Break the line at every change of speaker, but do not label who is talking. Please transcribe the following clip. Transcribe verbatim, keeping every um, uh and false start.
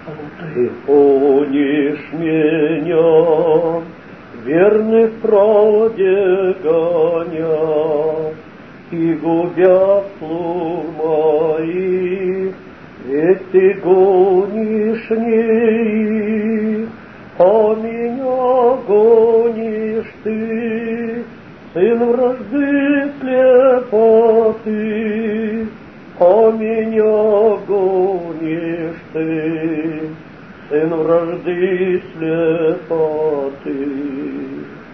Ты гонишь меня, верных правде гоня, и губя слуг моих, ведь ты гонишь не их, а меня гонишь ты, сын вражды слепоты, а меня гонишь ты, сын вражды слепоты.